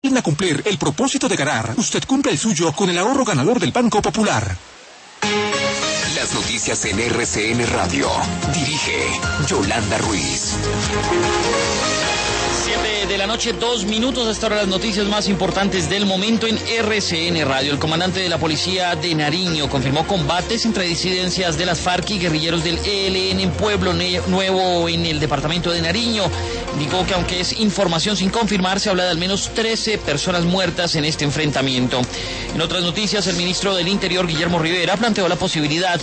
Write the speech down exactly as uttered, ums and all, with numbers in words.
A cumplir el propósito de ganar, usted cumple el suyo con el ahorro ganador del Banco Popular. Las noticias en R C N Radio. Dirige Yolanda Ruiz. siete de la noche, dos minutos. Hasta ahora las noticias más importantes del momento en R C N Radio. El comandante de la policía de Nariño confirmó combates entre disidencias de las FARC y guerrilleros del E L N en Pueblo Nuevo, en el departamento de Nariño. Indicó que aunque es información sin confirmar, se habla de al menos trece personas muertas en este enfrentamiento. En otras noticias, el ministro del Interior, Guillermo Rivera, planteó la posibilidad